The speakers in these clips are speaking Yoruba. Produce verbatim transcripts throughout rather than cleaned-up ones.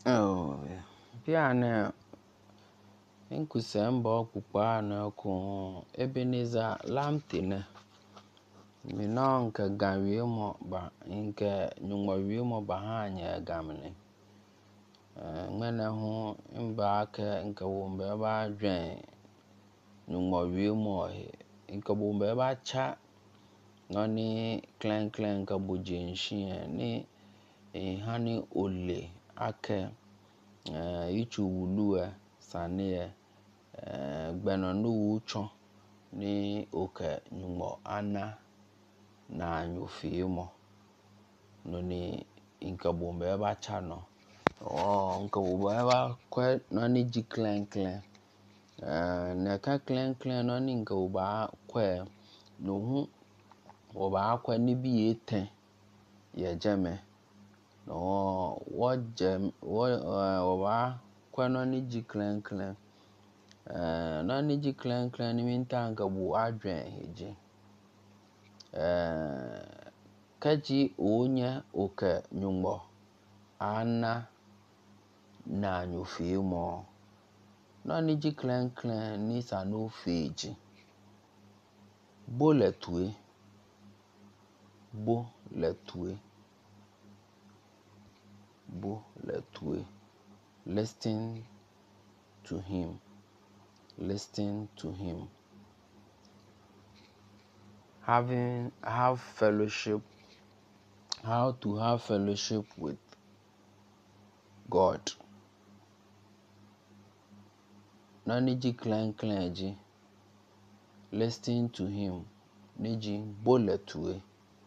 Oh, piano inkusemba okukpa na ku Ebenezer lamtine minon ka ganwie mo ba inke nyunwawie mo ba hanya gamne ngmene ho mba ka inke wombe ba dwen nyunwawie mo inke bombe ba cha noni clan clan ka bojenshie ni hani ole ake ichu wulue sane gbeno nu ucho ni oke nyumo ana na nyufimo no ni inka bombe ba chano oh inka bombe ba kwe no ni ji clan clan eh na ka clan clan no ni inka ba kwe no hu oba kwe ni bi eten ye jeme no wo jem wo oba kwe no ni ji clan clan eh no ni ji clan clan ni minta inka bu adwen heji eh kaji onye oke nyumbo ana na nyufimo no ni ji clan clan ni sa no feji bo le tue bo le tue bo le tue listen to him listen to him having have fellowship how to have fellowship with God no ni ji clan clan ji listen to him ni ji bo le tue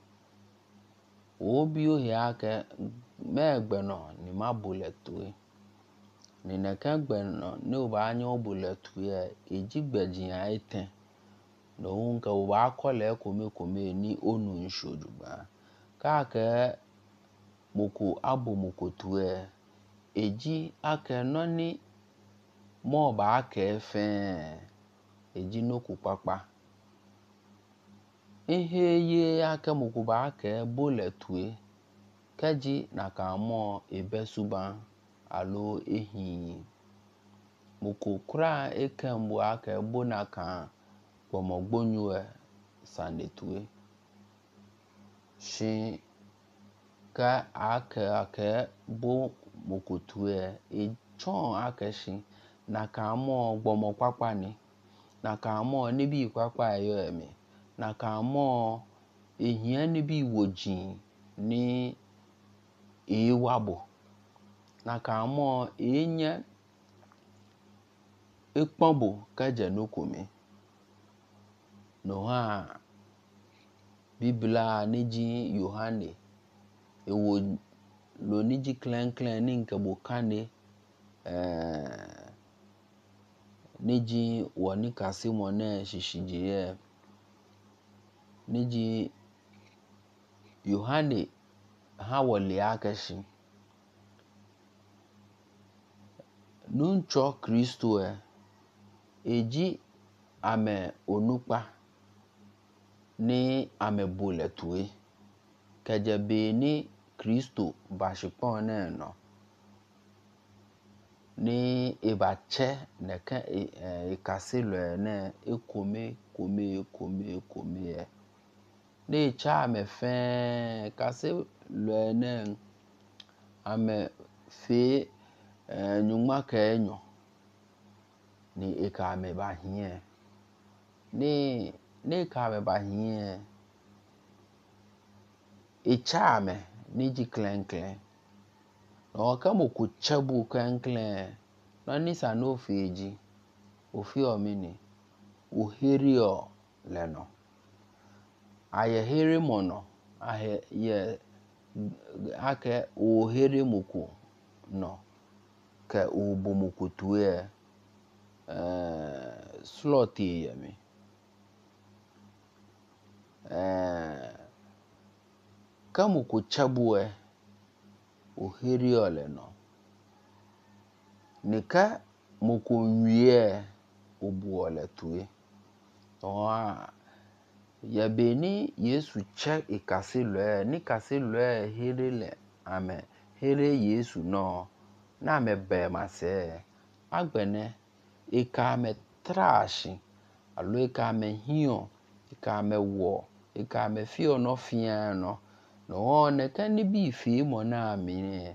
obi o ya ke me gbeno ni ma bo le tue ni na ka gbeno ni o ba anya o bo le tue eji gbejin aiten no nka o ba kole kome kome ni onu nshojuba ka ke moko abo moko tue eji ake no ni mo ba ke fe eji no ku papa ihe ye ake moko ba ke bo le tue kaji na ka mo ebe suba alo ehi moko kura ekembo ake bo na ka pomogbonyu sanetue shi ka ake ake bo moko tue e chon ake shi na ka mo gbomo papa ni na ka mo ni bi papa ayo emi na ka mo ehian ni bi wojin ni ewabo na ka mo enye ekpombo ka je no komi no ha biblia ni ji Yohane ewo lo ni ji clan clan ni nka bo kane eh ni ji woni kasimo na shishije ni ji Yohane ha wole akashi nuncho Kristo e eji ame onupa ni ame bole tue kejebe ni Kristo bashipon na no ni ebache neka ikasilo na ekome kome kome kome e ni cha ame fe kasilo na ame fe nyuma ka enyo ni eka ame ba hie ni ni ka ame ba hie e cha ame ni ji clan clan no ka mo ku chabu clan clan no ni sa no feji ofi omini oherio leno aye here mono ahe ye ake ohere moko no ka obo moko tue eh slot yemi eh kama ku chabu e oherio leno nika moko wie obo le tue oa ya beni Yesu che ikasilo e ni kasilo e here le ame here Yesu no na me be mase agbene eka me trashi alo eka me hio eka me wo eka me fio no fia no no ne kan bi fi mo na mi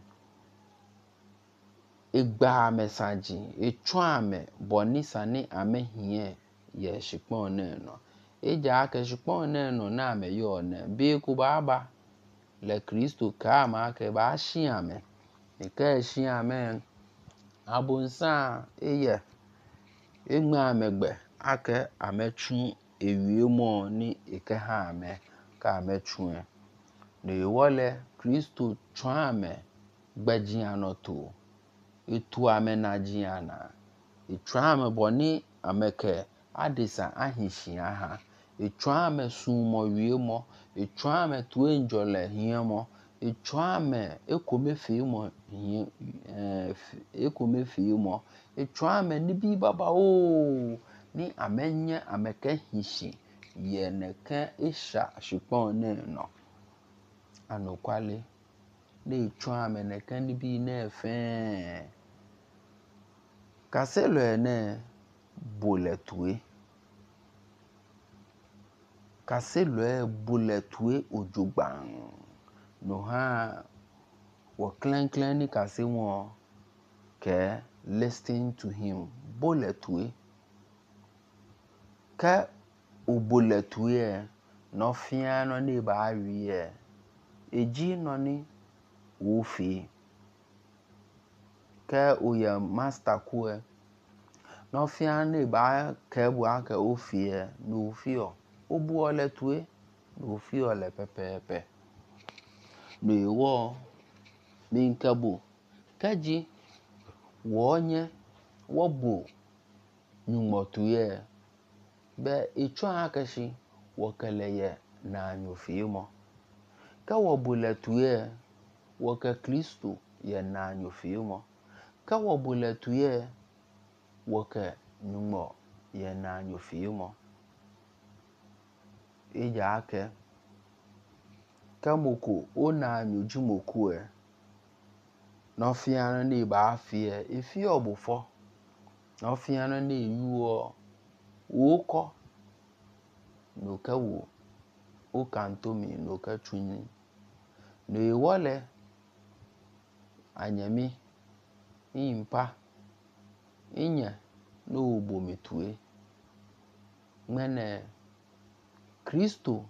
igba me sanji etwa me boni sane amehie ye shipon ne no eja aka shipon ne no na me yo ne bi ku baba le Kristo ka ma ke ba hia me e ka hia me abunsa eye egma megbe aka ametu ewie mo ni eke ha me ka ametu e ne wole Kristo twa me gbajia no to etu amena jiana etwa me boni ameke adisa ahihia ha etwa me sumo wie mo etwa me to enjole hia mo etwa me ekome fi mo eh ekome fi mo etwa me ni bi baba o ni amenye ameke hishi ye ne ka isha shipon ne no anokwale na etwa me ne ka ni bi na efe kaselo ene boletue kaselo e boletue ojugban no ha wo clan clan ni kase won ke listen to him boletue ka oboletue no fia no ne ba awie eji no ni wo fi ka oya master ku e no fia ne ba ke bu aka ofie no fio obu ole tue no fio le pepepe no wo min kabo kaji wonye wobo nyumotue be etwa akashi wokeleye na anyofimo ka wobuletue woke Kristo ye na anyofimo ka wobuletue woke nyumo ye na anyofimo eja ake kamoko ona anyujumoku e no fiana ni ba afie efi obufo no fiana ni yuo woko no kawo o kantomi no kachuni no ewole anyami impa inya no obometue mene Kristo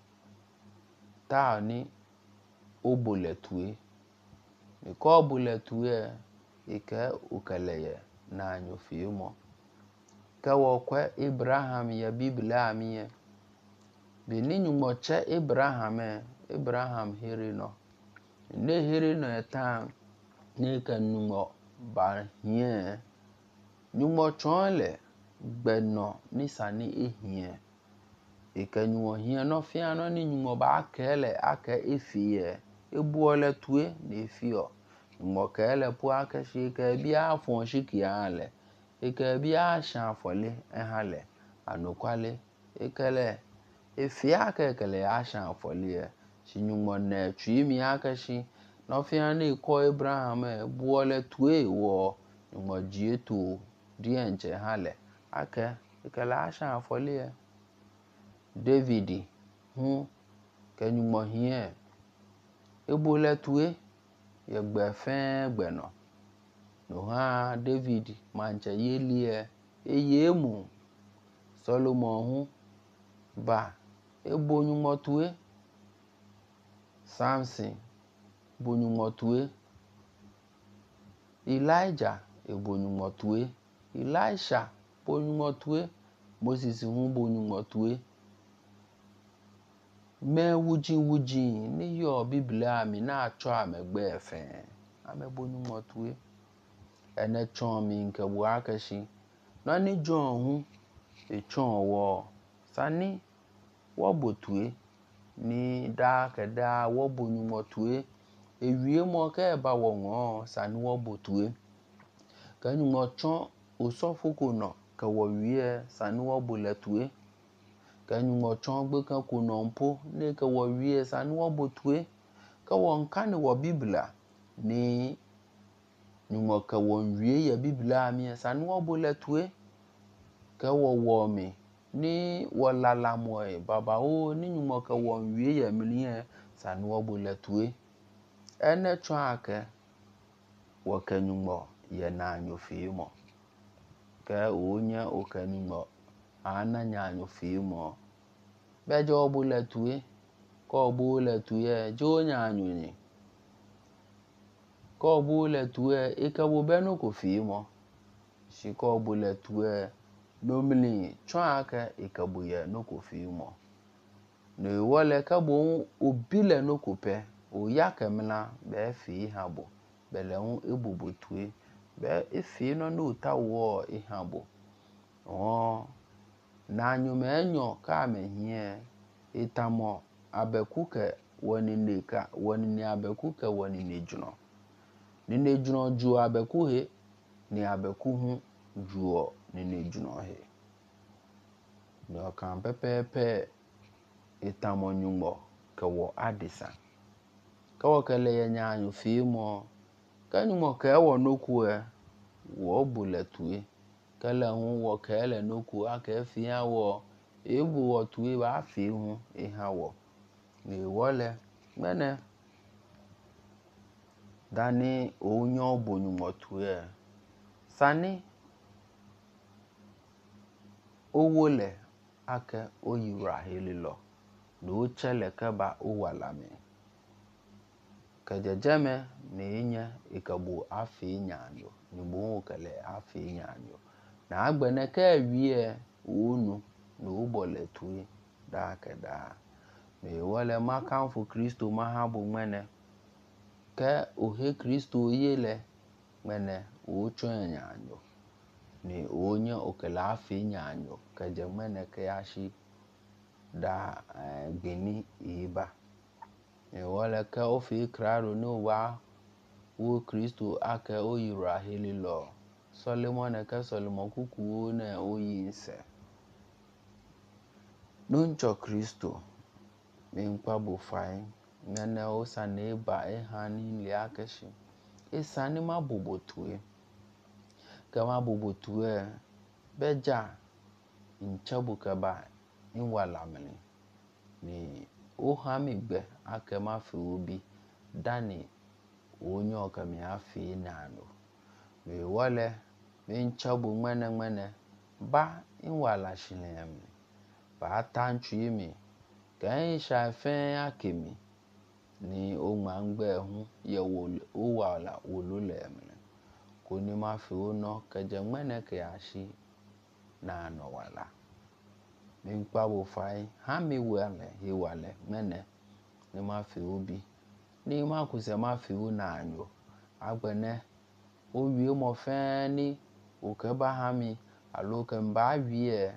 ta ni oboletue ni ko oboletue ike ukeleye na anyofimo ka wokwe Abraham ya Biblia amiye bini nyumoche Abraham Abraham hiri no ne hiri no eta ne ka nyumo ba hie nyumo chonle gbeno ni sani ehie ike nyumo hie no fia no ni nyumo ba kele aka efie ebuole tue na efio nyumo kele pu aka shi ke bia afon shiki ale ike bia shan fole ehale anokwale ikele efia aka kele ashan fole shi nyumo na twimi aka shi no fia na iko Abraham ebuole tue wo nyumo jietu dienche hale aka ikele ashan fole David hu ke nyumo hie ebole tue ye gbefen gbeno no ha David manche yelie eyemu Solomon hu ba ebonyumo tue Samson bonyumo tue Elijah ebonyumo tue Elisha bonyumo tue Moses hu bonyumo tue me wuji wuji ni yo Biblia mi na acho amegbe efe amebonyumo tue ene chon mi nke bu akashi no ni John hu e chon wo sani wo botue ni da keda wo bonyumo tue ewie mo ka ba wo won sani wo botue ka nyumo chon osofuko no ka wo wie sani wo boletue ka nyumo chon gbe kan ko no mpo ne ka wo wie sani wo botue ka wo nka ni wo Biblia ni nyumo ke wonwie ye biblia mi sani wo bole tue ke wo wo mi ni wo lala moe baba o ni nyumo ke wonwie ye mi sani wo bole tue ene tso ake wo ke nyumo ye na nyofi mo ke onye o ke nyumo ana nya nyofi mo bejo bole tue ko bole tue jo nya nyunyi ko bole tue ike bo beno ko fi mo shi ko bole tue nomli tso ake ike bo ye no ko fi mo ne wole ka bo obile no ko pe o ya kemla be fi habo bele un ebubu tue be efi no no ta wo ihabo o na nyume enyo ka me hie itamo abekuke woni neka woni ni abekuke woni ni juno ni ne juno ju abeku he ni abeku hu juo ni ne juno he no kan pepepe itamo nyumo ke wo adisa ka wo kele ye nya nyu fi mo ka nyumo ke wo noku e wo bule tue kele hu wo kele noku ake fi awo ebu wo tue ba fi hu e hawo ni wole mene dani onyo bonyumo tue sani owole ake oyira helilo no chele keba owalame kejejeme ni nye ikabu afi nyanyo ni bo kele afi nyanyo na agbene ke wie onu no bole tue da keda me wole makanfu Kristo mahabo mene ke ohe Kristo yele mene o tso nyanyo ni onye okele afi nyanyo keje mene ke yashi da uh, gbeni iba e wole ke ofi kraro no wa wo Kristo ake oyira helilo Solomon ke Solomon kuku ne oyinse nuncho Kristo minkpa bofai nene osane ba ehani liakeshi esani mabobotue kama bobotue beja inchabu kaba inwalamini ni ohamigbe ake mafi obi dani onyo kami afi nano we wale minchabu mwene mwene ba inwala shinem ba tanchu yimi kan shafe akemi ni o ma ngbe hu ye wo wala wolule mi ko ni ma fi ono keje mwene ke ashi na no wala mi pa bo fai ha mi wale he wale mene ni ma fi obi ni ma ku se ma fi una anyo agbene o wi mo fe ni o ke ba ha mi alo ke mba wi e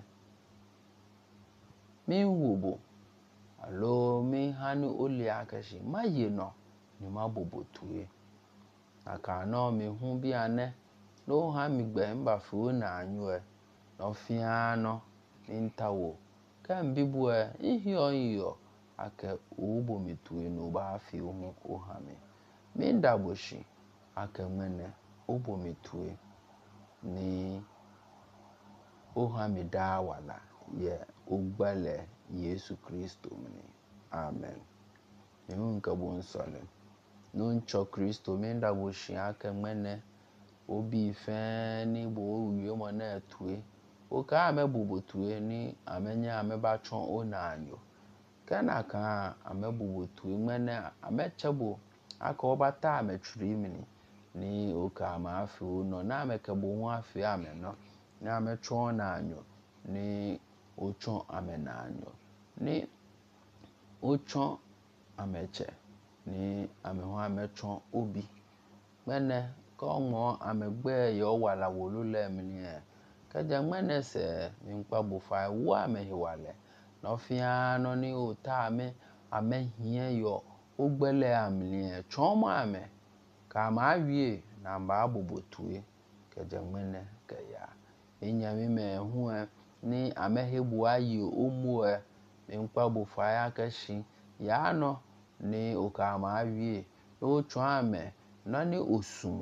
mi wubo alo mi hani oli akeshi ma ye no ni ma bobo tue aka no mi hu bi ane no ha mi gbe mba fu na anyo e no fi ano intawo kan bibu e ihio iyo ake ubo mi tue no ba fi hu o ha mi mi ndaboshi ake mene ubo mi tue ni o ha mi da wala ye ugbale Yesu Kristo mini amen ehun ka bon sole no ncho Kristo mi ndaboshi ake mene obi fe ni bo wi mo na tue o ka ame bubu tue ni amenya ame ba chon o na anyo kana ka ame bubu tue mene ame chebo aka obata ame churi mini ni o ka ma afi no na ame ke bo hu afi ame no na ame chon na anyo ni o chon ame na anyo ni o chon ame che ni ame ho ame chon obi mene ko mo ame gbe yo wala wolule mini e kaja mene se mi pa bo fa wo ame he wale no fi ano ni o ta ame ame hie yo o gbele amli e chon mo ame ka ma wie na mba bobotue kaja mene ka ya enya mi me hu e ni ame he bu ayi o mu e mi pa bo fa ya kashi ya no ni o ka ma wie o chon ame na ni osumo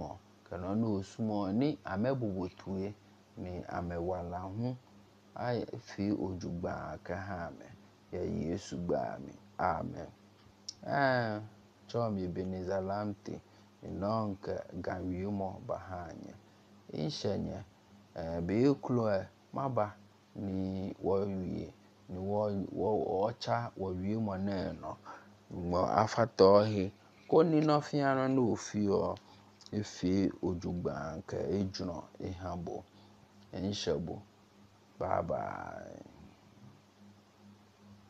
kana no sumo ni amebubutuye ni amewala hu ay fi ojugba ka ha me ya Yesu gba mi amen. eh cho mi Ebenezer Lamte inonka ganwimo bahanye inshenye eh be klo maba ni wowie ni wo wo cha wowie mo na no mo afato he koni no fiano no ofio efi ojugba ka ejuno ihabo enshabo bye bye.